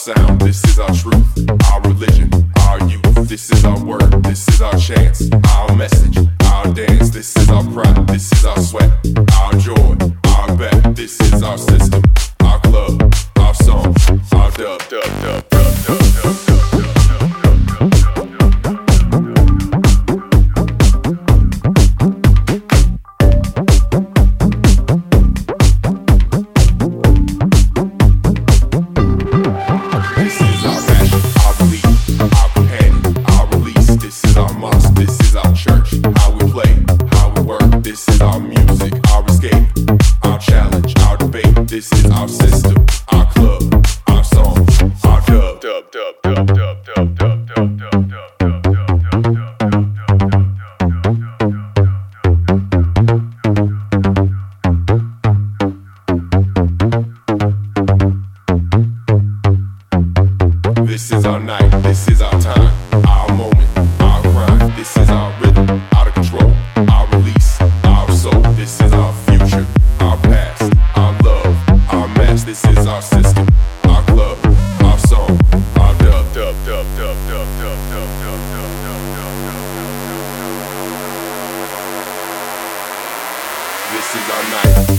sound, this is our truth, our religion, our youth. This is our word, this is our chance, our message, our dance. This is our pride, this is our sweat, our joy, our bet. This is our system, our club, our song, our dub, dub, dub, dub, dub, dub, dub. This is our system, our club, our song, our dub, dub, dub, dub, dub, dub, dub, dub, dub, dub. This is our night, this is our time, our moment, our grind. This is our rhythm, out of control, our release, our soul. This is our future, our past, our love. This is our system, our club, our song, our dub, dub, dub, dub, dub, dub, dub, dub, dub, dub, dub. This is our night.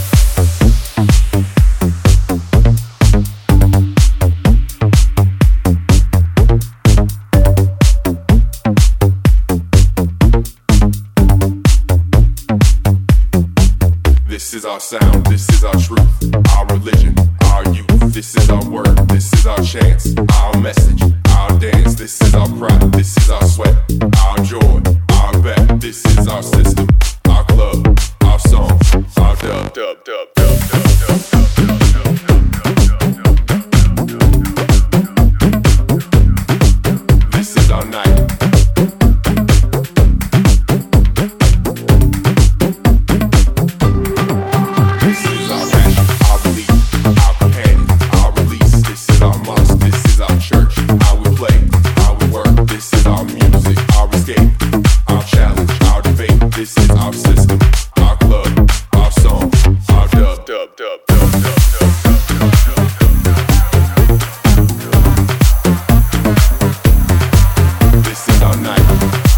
This is our sound, this is our truth, our religion, our youth. This is our word, this is our chance, our message, our dance. This is our pride, this is our sweat, our joy, our bet. This is our system, our club, our song, our dub, dub, dub, dub, dub, dub, dub. This is our night. This is our system, our club, our song, our dub, dub, dub, dub, dub, dub, dub. This is our night.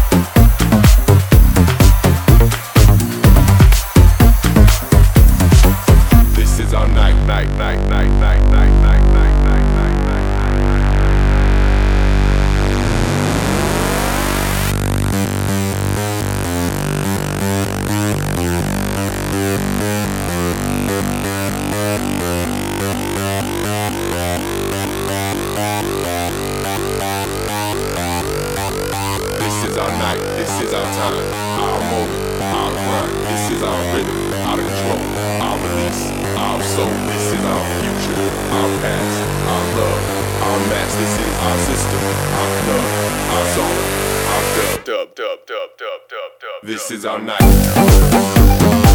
This is our night, night, night, night, night, night, night, night, night, night, night. This is our night, this is our time, our moment, our grind. This is our rhythm, out of control, our release, our soul. This is our future, our past, our love, our match. This is our system, our club, our song, our dub, dub, dub, dub, dub, dub, dub. This is our night.